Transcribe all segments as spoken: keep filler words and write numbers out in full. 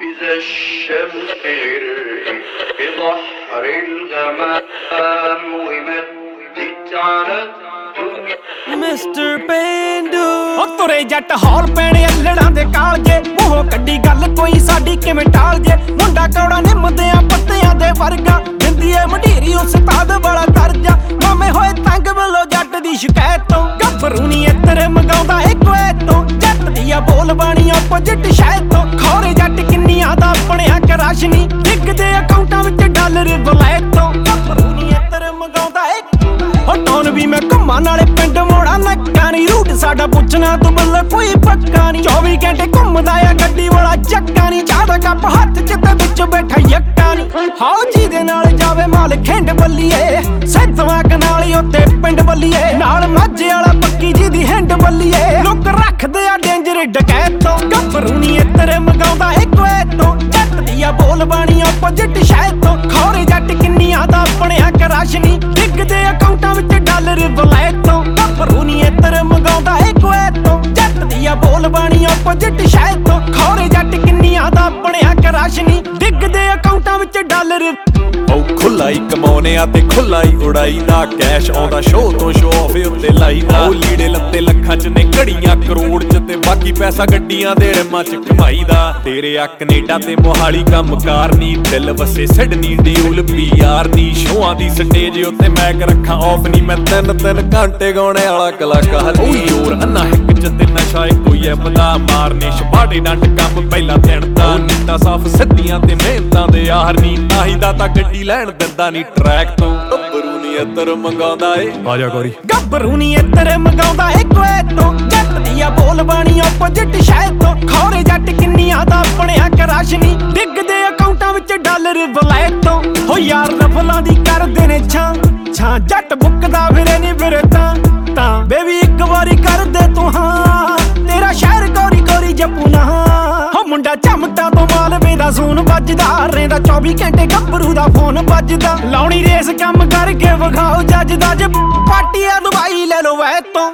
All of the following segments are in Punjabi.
إذا الشمس في بحر الغمام ومدت على ਮਿਸਟਰ ਪੇਂਡੂ ਉਹ ਤੁਰੇ ਜੱਟ ਹੌਲ ਪੈਣੇ ਅੱਲੜਾਂ ਦੇ ਕਾਲਜੇ ਮੂੰਹੋਂ ਕੱਢੀ ਗੱਲ ਕੋਈ ਸਾਡੀ ਕਿਵੇਂ ਟਾਲ ਜੇ ਮੁੰਡਾ ਕੌੜਾ ਨਿੰਮਦਿਆਂ ਪੱਤਿਆਂ ਦੇ ਵਰਗਾ ਦਿੰਦੀ ਏ ਮਢੀਰੀ ਉਸਤਾਦ ਵਾਲਾ ਦਰਜਾ ਮਾਮੇ ਹੋਏ ਤੰਗ ਵੱਲੋਂ ਜੱਟ ਦੀ ਸ਼ਿਕਾਇਤ ਤੋਂ ਗੱਭਰੂ ਨੀ ਇੱਧਰ ਮੰਗਾਉਂਦਾ ਏ ਕੁਐਤ ਤੋਂ ਜੱਟ ਦੀਆਂ ਬੋਲ ਬਾਣੀ ਆਪੋਜਿਟ ਸ਼ਾਇਦ ਤੋਂ ਖੌਰੇ ਜੱਟ ਕਿੰਨੀਆਂ ਦਾ ਬਣਿਆ ਕਰਾਸ਼ਨੀ ਡਿੱਗਦੇ ਅਕਾਊਂਟਾਂ ਵਿੱਚ ਡਾਲਰ ਵਲੈਤ ਤੋਂ ਗੱਭਰੂ ਨੀ ਇੱਧਰ ਮੰਗਾਉਂਦਾ ਏ ਉਹ ਟੌਨ ਵੀ ਮੈਂ ਘੁੰਮਾਂ ਨਾਲੇ ਪਿੰਡ ਮੋੜਾ ਨੱਕਾ ਨੀ ਰੂਟ ਸਾਡਾ ਪੁੱਛਣਾ ਤੂੰ ਬੱਲੇ ਕੋਈ ਪੱਕਾ ਨੀ ਚੌਵੀ ਘੰਟੇ ਘੁੰਮਦਾ ਆ ਗੱਡੀ ਵਾਲਾ ਚੱਕਾ ਨੀ ਚਾਹ ਦਾ ਕੱਪ ਹੱਥ ਚ ਤੇ ਵਿੱਚ ਬੈਠਾ ਯੱਕਾ ਨੀ ਹਾਓ ਜੀ ਦੇ ਨਾਲ ਜਾਵੇ ਮਾਲ ਖਿੰਡ ਬੱਲੀਏ ਸੈਂਤਵਾ ਕਨਾਲੀ ਉੱਤੇ ਪਿੰਡ ਬੱਲੀਏ ਨਾਲ ਮਾਝੇ ਵਾਲਾ ਪੱਕੀ ਜੀ ਦੀ ਹਿੰਡ ਬੱਲੀਏ ਲੋਕ ਰੱਖਦੇ ਆ ਡੇਂਜਰ ਡਕੈਤ ਤੋਂ ਗੱਭਰੂ ਨੀ ਇੱਧਰ ਮੰਗਾਉਂਦਾ ਏ ਕੁਐਤ ਤੋਂ ਜੱਟ ਦੀਆਂ ਬੋਲ ਬਾਣੀ ਆਪੋਜਿਟ ਸ਼ਾਇਦ ਤੋਂ ਖੌਰੇ ਜੱਟ ਕਿੰਨੀਆਂ ਦਾ ਬਣਿਆ ਕਰਾਸ਼ਨੀ ਡਿੱਗਦੇ ਅਕਾਊਂਟਾਂ ਵਿੱਚ ਡਾਲਰ ਵਲੈਤ ਤੋਂ ਗੱਭਰੂ ਨੀ ਇੱਧਰ ਮੰਗਾਉਂਦਾ ਏ ਕੁਐਤ ਤੋਂ ਜੱਟ ਦੀਆਂ ਬੋਲ ਬਾਣੀ ਆਪੋਜਿਟ ਸ਼ਾਇਦ ਤੋਂ ਖੌਰੇ ਜੱਟ ਕਿੰਨੀਆਂ ਦਾ ਬਣਿਆ ਕਰਾਸ਼ਨੀ ਡਿੱਗਦੇ ਅਕਾਊਂਟਾਂ ਵਿੱਚ ਡਾਲਰ ਉਹ ਖੁੱਲਾ ਹੀ ਕਮਾਉਨੇ ਆ ਤੇ ਖੁੱਲਾ ਹੀ ਉਡਾਈ ਦਾ ਕੈਸ਼ ਆਉਂਦਾ ਸ਼ੋਅ ਤੋਂ ਸ਼ੋਅ ਆਫ ਉੱਤੇ ਲਾਈ ਦਾ ਉਹ ਲੀੜੇ ਲੱਤੇ ਲੱਖਾਂ ਚ ਨੇ ਘੜੀਆਂ ਕਰੋੜ ਚ ਤੇ ਬਾਕੀ ਪੈਸਾ ਗੱਡੀਆਂ ਦੇ ਰਿਮਾਂ ਚ ਕਮਾਈ ਦਾ ਤੇਰੇ ਆ ਕੈਨੇਡਾ ਤੇ ਮੋਹਾਲੀ ਕੰਮ ਕਾਰ ਨੀ ਦਿਲ ਵਸੇ ਸਿਡਨੀ ਡਿਊਲ ਪੀਆਰ ਨੀ ਸ਼ੋਆਂ ਦੀ ਸਟੇਜ ਉੱਤੇ ਮੈਕ ਰੱਖਾਂ ਆਫ ਨੀ ਮੈਂ ਤਿੰਨ ਤਿੰਨ ਘੰਟੇ ਗਾਉਣੇ ਵਾਲਾ ਕਲਾਕਾਰ ਉਹ ਯੋਰ ਅੰਨਾ ਹਿੱਕ ਚ ਤੇ ਨਸ਼ਾ ਕੋਈ ਐ ਪਤਾ ਮਾਰਨੇ ਛਪਾੜੇ ਡੰਡ ਕੰਮ ਪਹਿਲਾਂ ਦਿਨ ਦਾ ਨੀਤਾ ਸਾਫ ਸਿੱਧੀਆਂ ਤੇ ਮਿਹਨਤਾਂ ਦੇ ਯਾਰ ਨੀ ਤਾਹੀ ਦਾ ਤਾਂ ਗੱਡੀ ਲੈਣ ਦਿੰਦਾ ਨੀ ਟਰੈਕ ਤੋਂ ਗੱਭਰੂ ਨੀ ਇੱਧਰ ਮੰਗਾਉਂਦਾ ਏ ਆ ਜਾ ਗੋਰੀ ਗੱਭਰੂ ਨੀ ਇੱਧਰ ਮੰਗਾਉਂਦਾ ਏ ਕੁਐਤ ਤੋਂ ਜੱਟ ਦੀਆਂ ਬੋਲ ਬਾਣੀ ਆਪੋਜਿਟ ਸ਼ਾਇਦ ਤੋਂ ਖੌਰੇ ਜੱਟ ਕਿੰਨੀਆਂ ਦਾ ਬਣਿਆ ਕਰਾਸ਼ਨੀ ਡਿੱਗਦੇ ਅਕਾਊਂਟਾਂ ਵਿੱਚ ਡਾਲਰ ਵਲੈਤ ਤੋਂ ਹੋ ਯਾਰ ਰਫਲਾਂ ਦੀ ਕਰਦੇ ਨੇ ਛਾਂ ਛਾਂ ਜੱਟ ਬੁੱਕਦਾ ਫਿਰੇ ਨੀ ਫਿਰੇ ਤਾਂ ਤਾਂ ਬੇਬੀ ਇੱਕ ਵਾਰੀ ਕਰ ਦੇ ਤੂੰ ਹਾਂ ਤੇਰਾ ਸ਼ਹਿਰ ਗੋਰੀ ਗੋਰੀ ਜੱਪੂ ਨਾ ਹੋ ਮੁੰਡਾ ਚਮਟਾ ਤੋਂ ਮਾਲਵੇ ਦਾ ਜ਼ੂਨ ਵੱਜਦਾ ਰਹਿੰਦਾ ਚੌਵੀ ਘੰਟੇ ਗੱਭਰੂ ਦਾ ਫੋਨ ਵੱਜਦਾ ਲਾਉਣੀ ਰੇਸ ਕੰਮ ਕਰਕੇ ਵਿਖਾਓ ਜੱਜ ਦਾ ਜੇ ਪਾਟੀਆ ਦਵਾਈ ਲੈ ਲੋ ਵੈ ਤੋਂ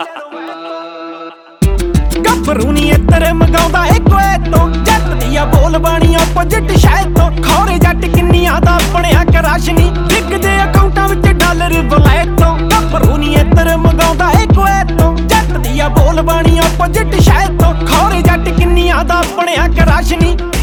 ਗੱਭਰੂ ਨੀ ਇੱਧਰ ਮੰਗਾਉਂਦਾ ਏ ਕੁਐਤ ਤੋਂ ਜੱਟ ਦੀਆਂ ਬੋਲ ਬਾਣੀ ਆਪੋਜਿਟ ਸ਼ਾਇਦ ਤੋਂ ਖੌਰੇ ਜੱਟ ਕਿੰਨੀਆਂ ਦਾ ਬਣਿਆ ਕਰਾਸ਼ਨੀ ਡਿੱਗਦੇ ਅਕਾਊਂਟਾਂ ਵਿੱਚ ਡਾਲਰ ਵਲੈਤ ਤੋਂ ਗੱਭਰੂ ਨੀ ਇੱਧਰ ਮੰਗਾਉਂਦਾ ਏ ਕੁਐਤ ਤੋਂ ਜੱਟ ਦੀਆਂ ਬੋਲ ਬਾਣੀ ਆਪੋਜਿਟ ਸ਼ਾਇਦ ਤੋਂ ਖੌਰੇ ਜੱਟ ਕਿੰਨੀਆਂ ਦਾ ਬਣਿਆ ਕਰਾਸ਼ਨੀ